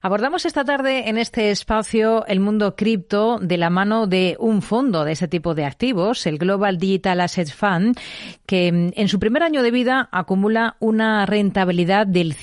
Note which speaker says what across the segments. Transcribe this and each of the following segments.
Speaker 1: Abordamos esta tarde en este espacio el mundo cripto de la mano de un fondo de ese tipo de activos, el Global Digital Assets Fund, que en su primer año de vida acumula una rentabilidad del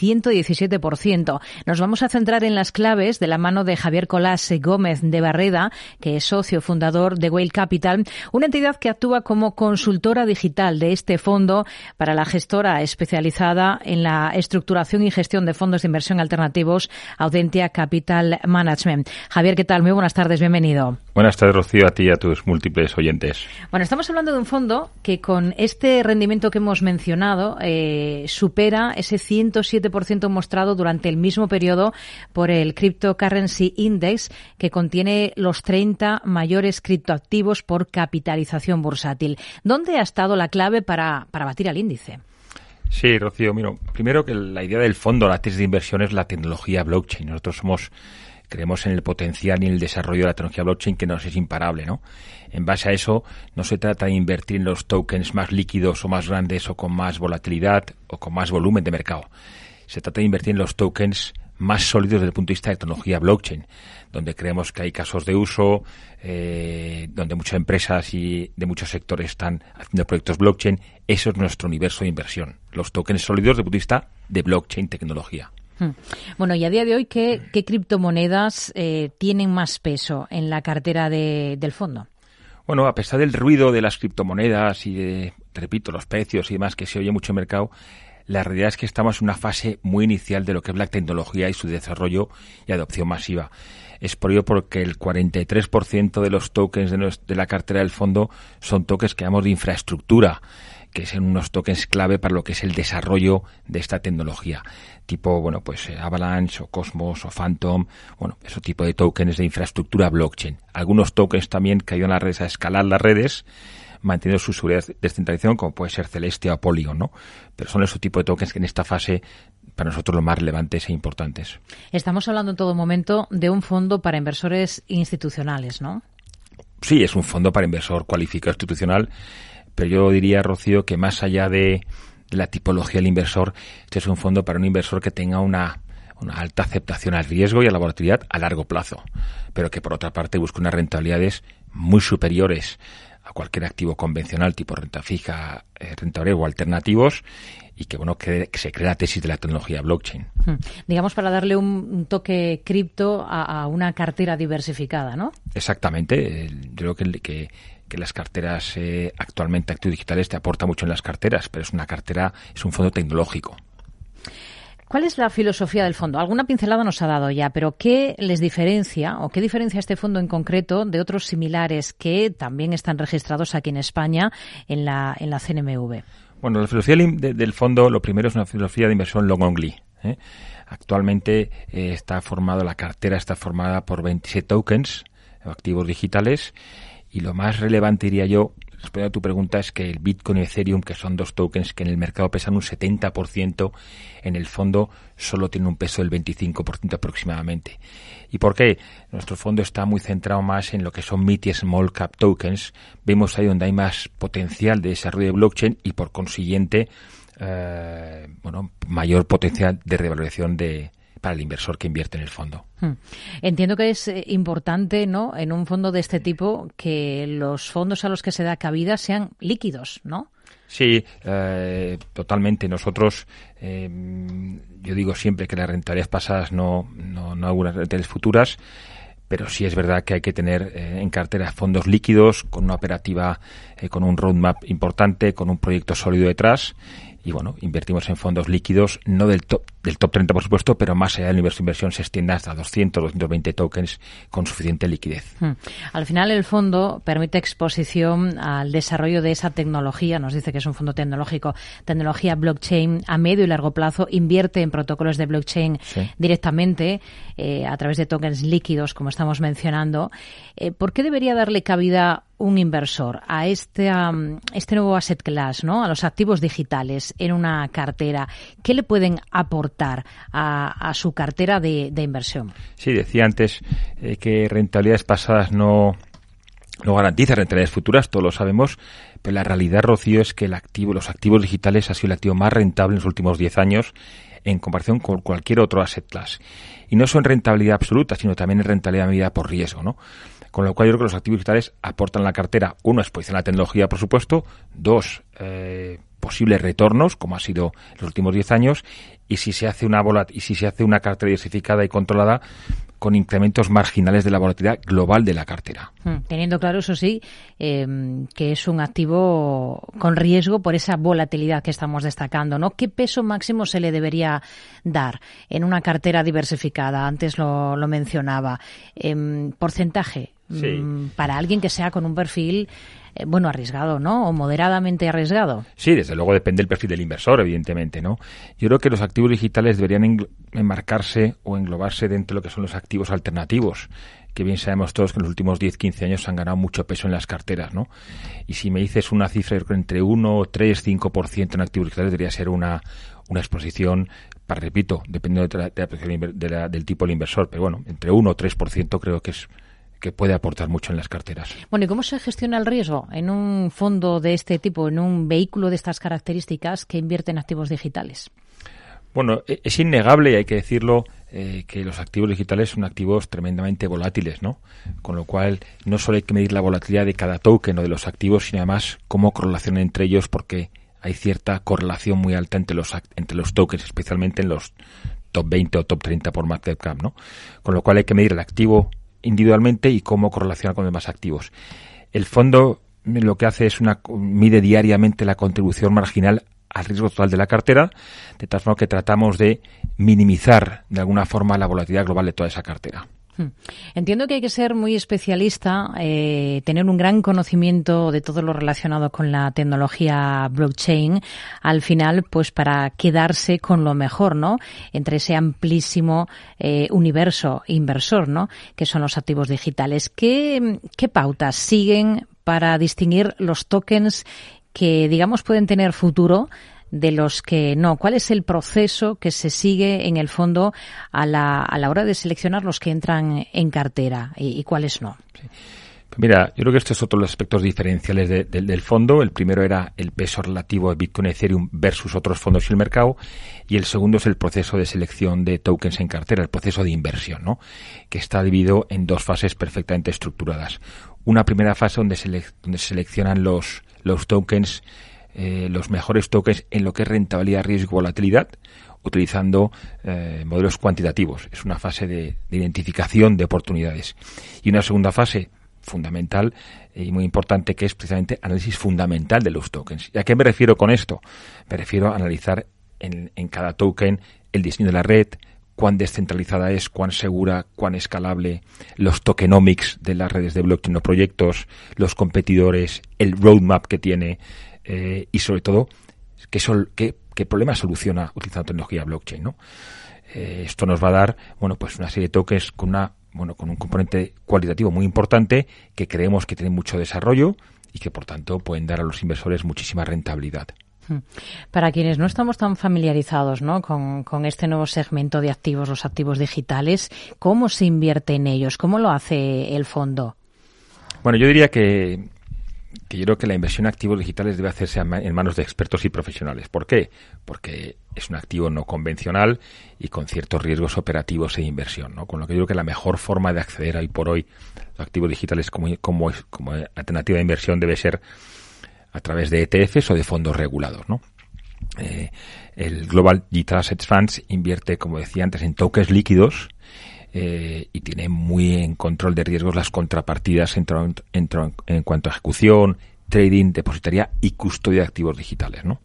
Speaker 1: 117%. Nos vamos a centrar en las claves de la mano de Javier Colás Gómez de Barreda, que es socio fundador de Whale Capital, una entidad que actúa como consultora digital de este fondo para la gestora especializada en la estructuración y gestión de fondos de inversión alternativos Audentia Capital Management. Javier, ¿qué tal? Muy buenas tardes, bienvenido.
Speaker 2: Buenas tardes, Rocío, a ti y a tus múltiples oyentes.
Speaker 1: Bueno, estamos hablando de un fondo que con este rendimiento que hemos mencionado supera ese 107% mostrado durante el mismo periodo por el Cryptocurrency Index, que contiene los 30 mayores criptoactivos por capitalización bursátil. ¿Dónde ha estado la clave para batir al índice?
Speaker 2: Sí, Rocío, mira, primero que la idea del fondo, la tesis de inversión, es la tecnología blockchain. Nosotros creemos en el potencial y en el desarrollo de la tecnología blockchain, que nos es imparable, ¿no? En base a eso, no se trata de invertir en los tokens más líquidos o más grandes o con más volatilidad o con más volumen de mercado. Se trata de invertir en los tokens más sólidos desde el punto de vista de tecnología blockchain, donde creemos que hay casos de uso, donde muchas empresas y de muchos sectores están haciendo proyectos blockchain. Eso es nuestro universo de inversión, los tokens sólidos desde el punto de vista de blockchain tecnología.
Speaker 1: Bueno, y a día de hoy, ¿qué criptomonedas tienen más peso en la cartera del fondo?
Speaker 2: Bueno, a pesar del ruido de las criptomonedas y repito, los precios y demás que se oye mucho en el mercado, la realidad es que estamos en una fase muy inicial de lo que es la tecnología y su desarrollo y adopción masiva. Es por ello porque el 43% de los tokens de la cartera del fondo son tokens que llamamos de infraestructura, que son unos tokens clave para lo que es el desarrollo de esta tecnología. Tipo, bueno, pues Avalanche o Cosmos o Phantom, bueno, ese tipo de tokens de infraestructura blockchain. Algunos tokens también que ayudan a las redes a escalar las redes, manteniendo su seguridad de descentralización, como puede ser Celestia o Polygon, ¿no? Pero son ese tipo de tokens que en esta fase para nosotros los más relevantes e importantes.
Speaker 1: Estamos hablando en todo momento de un fondo para inversores institucionales, ¿no?
Speaker 2: Sí, es un fondo para inversor cualificado institucional, pero yo diría, Rocío, que más allá de la tipología del inversor, este es un fondo para un inversor que tenga una alta aceptación al riesgo y a la volatilidad a largo plazo, pero que por otra parte busque unas rentabilidades muy superiores a cualquier activo convencional tipo renta fija, renta variable o alternativos, y que bueno, que se cree la tesis de la tecnología blockchain.
Speaker 1: Digamos, para darle un toque cripto a una cartera diversificada, ¿no?
Speaker 2: Exactamente. Yo creo que las carteras actualmente, activos digitales, te aporta mucho en las carteras, pero es un fondo tecnológico.
Speaker 1: ¿Cuál es la filosofía del fondo? Alguna pincelada nos ha dado ya, pero ¿qué les diferencia o qué diferencia este fondo en concreto de otros similares que también están registrados aquí en España en la CNMV?
Speaker 2: Bueno, la filosofía del fondo, lo primero es una filosofía de inversión long only. Actualmente la cartera está formada por 27 tokens, activos digitales, y lo más relevante, diría yo, respondiendo a tu pregunta, es que el Bitcoin y Ethereum, que son dos tokens que en el mercado pesan un 70%, en el fondo solo tienen un peso del 25% aproximadamente. ¿Y por qué? Nuestro fondo está muy centrado más en lo que son mid y small cap tokens. Vemos ahí donde hay más potencial de desarrollo de blockchain y por consiguiente mayor potencial de revalorización para el inversor que invierte en el fondo.
Speaker 1: Entiendo que es importante, ¿no?, en un fondo de este tipo, que los fondos a los que se da cabida sean líquidos, ¿no?
Speaker 2: Sí, totalmente. Nosotros, yo digo siempre que las rentabilidades pasadas no algunas rentabilidades futuras, pero sí es verdad que hay que tener en cartera fondos líquidos, con una operativa, con un roadmap importante, con un proyecto sólido detrás. Y bueno, invertimos en fondos líquidos, no del top 30 por supuesto, pero más allá del universo de inversión se extiende hasta 200, 220 tokens con suficiente liquidez.
Speaker 1: Al final el fondo permite exposición al desarrollo de esa tecnología, nos dice que es un fondo tecnológico, tecnología blockchain a medio y largo plazo, invierte en protocolos de blockchain directamente a través de tokens líquidos, como estamos mencionando. ¿Por qué debería darle cabida un inversor a este nuevo asset class, ¿no?, a los activos digitales en una cartera? ¿Qué le pueden aportar a su cartera de inversión? Sí, decía antes que rentabilidades pasadas no garantiza rentabilidades futuras, todos lo sabemos, pero la realidad, Rocío, es que los activos digitales ha sido el activo más rentable en los últimos 10 años
Speaker 2: en comparación con cualquier otro asset class. Y no solo en rentabilidad absoluta, sino también en rentabilidad medida por riesgo, ¿no? Con lo cual yo creo que los activos digitales aportan a la cartera, uno, exposición a la tecnología, por supuesto, dos, posibles retornos, como ha sido en los últimos 10 años, y si se hace una cartera diversificada y controlada, con incrementos marginales de la volatilidad global de la cartera.
Speaker 1: Teniendo claro, eso sí, que es un activo con riesgo por esa volatilidad que estamos destacando, ¿no? ¿Qué peso máximo se le debería dar en una cartera diversificada? Antes lo mencionaba. Porcentaje,
Speaker 2: sí.
Speaker 1: Para alguien que sea con un perfil arriesgado, ¿no? O moderadamente arriesgado.
Speaker 2: Sí, desde luego depende del perfil del inversor, evidentemente, ¿no? Yo creo que los activos digitales deberían enmarcarse o englobarse dentro de lo que son los activos alternativos, que bien sabemos todos que en los últimos 10-15 años han ganado mucho peso en las carteras, ¿no? Y si me dices una cifra entre 1, 3, 5% en activos digitales, debería ser una exposición, repito, dependiendo del tipo del inversor, pero bueno, entre 1 o 3% creo que puede aportar mucho en las carteras.
Speaker 1: Bueno, ¿y cómo se gestiona el riesgo en un fondo de este tipo, en un vehículo de estas características que invierte en activos digitales?
Speaker 2: Bueno, es innegable, y hay que decirlo, que los activos digitales son activos tremendamente volátiles, ¿no? Con lo cual, no solo hay que medir la volatilidad de cada token o de los activos, sino además cómo correlacionan entre ellos, porque hay cierta correlación muy alta entre los tokens, especialmente en los top 20 o top 30 por market cap, ¿no? Con lo cual hay que medir el activo individualmente y cómo correlaciona con demás activos. El fondo lo que hace es mide diariamente la contribución marginal al riesgo total de la cartera, de tal forma que tratamos de minimizar de alguna forma la volatilidad global de toda esa cartera.
Speaker 1: Entiendo que hay que ser muy especialista, tener un gran conocimiento de todo lo relacionado con la tecnología blockchain, al final, pues para quedarse con lo mejor, ¿no? Entre ese amplísimo universo inversor, ¿no? Que son los activos digitales. ¿Qué pautas siguen para distinguir los tokens que, digamos, pueden tener futuro de los que no? ¿Cuál es el proceso que se sigue en el fondo a la hora de seleccionar los que entran en cartera y cuáles no?
Speaker 2: Sí. Mira, yo creo que estos son otros los aspectos diferenciales del fondo. El primero era el peso relativo de Bitcoin y Ethereum versus otros fondos en el mercado, y el segundo es el proceso de selección de tokens en cartera, el proceso de inversión, ¿no? Que está dividido en dos fases perfectamente estructuradas. Una primera fase donde se seleccionan los tokens, los mejores tokens en lo que es rentabilidad, riesgo y volatilidad, utilizando modelos cuantitativos. Es una fase de identificación de oportunidades. Y una segunda fase fundamental y muy importante, que es precisamente análisis fundamental de los tokens. ¿Y a qué me refiero con esto? Me refiero a analizar en cada token el diseño de la red, cuán descentralizada es, cuán segura, cuán escalable, los tokenomics de las redes de blockchain o proyectos, los competidores, el roadmap que tiene, y sobre todo qué problema soluciona utilizando tecnología blockchain, ¿no? Esto nos va a dar, pues una serie de tokens con un componente cualitativo muy importante, que creemos que tienen mucho desarrollo y que por tanto pueden dar a los inversores muchísima rentabilidad.
Speaker 1: Para quienes no estamos tan familiarizados, ¿no?, con este nuevo segmento de activos, los activos digitales, ¿cómo se invierte en ellos? ¿Cómo lo hace el fondo?
Speaker 2: Bueno, yo diría que yo creo que la inversión en activos digitales debe hacerse en manos de expertos y profesionales. ¿Por qué? Porque es un activo no convencional y con ciertos riesgos operativos e inversión, ¿no? Con lo que yo creo que la mejor forma de acceder hoy por hoy a los activos digitales como alternativa de inversión debe ser a través de ETFs o de fondos regulados, ¿no? El Global Digital Assets Funds invierte, como decía antes, en tokens líquidos, y tiene muy en control de riesgos las contrapartidas en cuanto a ejecución, trading, depositaría y custodia de activos digitales, ¿no?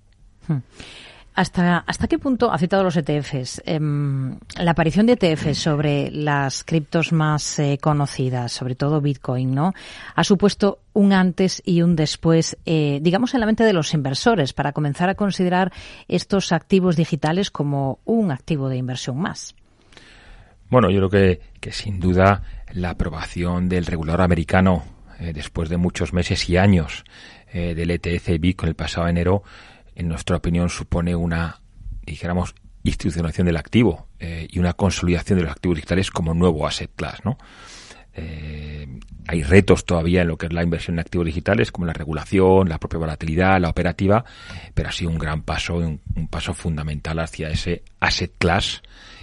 Speaker 1: ¿Hasta qué punto ha citado los ETFs? La aparición de ETFs sobre las criptos más conocidas, sobre todo Bitcoin, ¿no?, ha supuesto un antes y un después, digamos, en la mente de los inversores, para comenzar a considerar estos activos digitales como un activo de inversión más.
Speaker 2: Bueno, yo creo que sin duda la aprobación del regulador americano, después de muchos meses y años, del ETF Bitcoin el pasado enero, en nuestra opinión supone una, dijéramos, institucionalización del activo, y una consolidación de los activos digitales como nuevo asset class, ¿no? Hay retos todavía en lo que es la inversión en activos digitales, como la regulación, la propia volatilidad, la operativa, pero ha sido un gran paso, un paso fundamental hacia ese asset class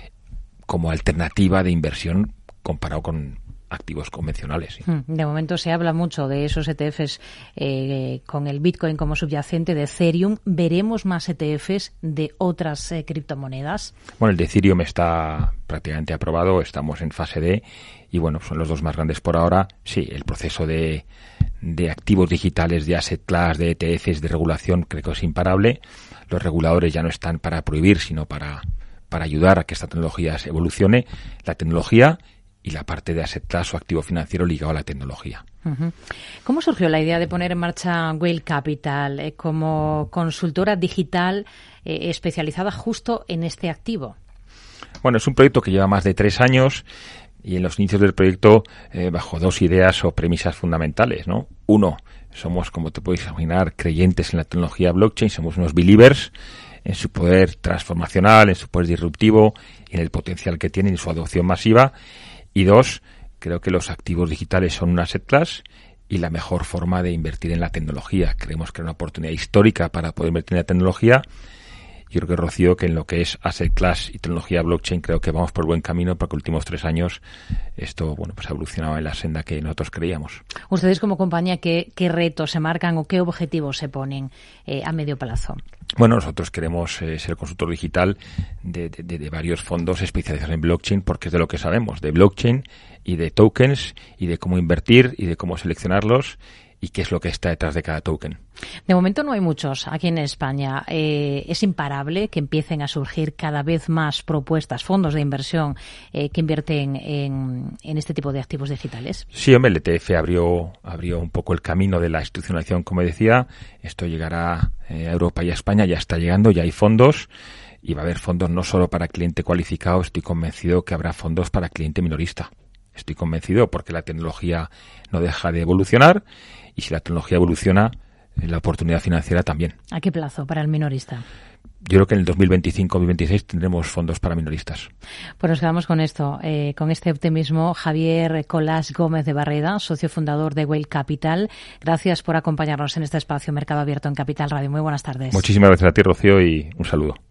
Speaker 2: como alternativa de inversión comparado con activos convencionales. ¿Sí?
Speaker 1: De momento se habla mucho de esos ETFs con el Bitcoin como subyacente, de Ethereum. ¿Veremos más ETFs de otras criptomonedas?
Speaker 2: Bueno, el de Ethereum está prácticamente aprobado, estamos en fase D y bueno, son los dos más grandes por ahora. Sí, el proceso de activos digitales, de asset class, de ETFs, de regulación, creo que es imparable. Los reguladores ya no están para prohibir, sino para ayudar a que esta tecnología se evolucione. La tecnología y la parte de asset class o activo financiero ligado a la tecnología.
Speaker 1: Uh-huh. ¿Cómo surgió la idea de poner en marcha Whale Capital como consultora digital especializada justo en este activo?
Speaker 2: Bueno, es un proyecto que lleva más de 3 años y en los inicios del proyecto bajo 2 ideas o premisas fundamentales, ¿no? Uno, somos, como te puedes imaginar, creyentes en la tecnología blockchain, somos unos believers en su poder transformacional, en su poder disruptivo, en el potencial que tiene y en su adopción masiva. Y 2, creo que los activos digitales son un asset class y la mejor forma de invertir en la tecnología. Creemos que es una oportunidad histórica para poder invertir en la tecnología. Yo creo que, Rocío, que en lo que es asset class y tecnología blockchain creo que vamos por buen camino, porque los últimos 3 años esto ha evolucionado en la senda que nosotros creíamos.
Speaker 1: Ustedes como compañía, ¿qué retos se marcan o qué objetivos se ponen a medio plazo?
Speaker 2: Bueno, nosotros queremos ser consultor digital de varios fondos especializados en blockchain, porque es de lo que sabemos, de blockchain y de tokens y de cómo invertir y de cómo seleccionarlos y qué es lo que está detrás de cada token.
Speaker 1: De momento no hay muchos aquí en España. Es imparable que empiecen a surgir cada vez más propuestas, fondos de inversión que invierten en este tipo de activos digitales.
Speaker 2: Sí, hombre, el ETF abrió un poco el camino de la institucionalización, como decía. Esto llegará a Europa y a España, ya está llegando, ya hay fondos. Y va a haber fondos no solo para cliente cualificado, estoy convencido que habrá fondos para cliente minorista. Estoy convencido porque la tecnología no deja de evolucionar y si la tecnología evoluciona, la oportunidad financiera también.
Speaker 1: ¿A qué plazo para el minorista?
Speaker 2: Yo creo que en el 2025-2026 tendremos fondos para minoristas.
Speaker 1: Pues nos quedamos con esto, con este optimismo. Javier Colás Gómez de Barreda, socio fundador de Whale Capital. Gracias por acompañarnos en este espacio Mercado Abierto en Capital Radio. Muy buenas tardes.
Speaker 2: Muchísimas gracias a ti, Rocío, y un saludo.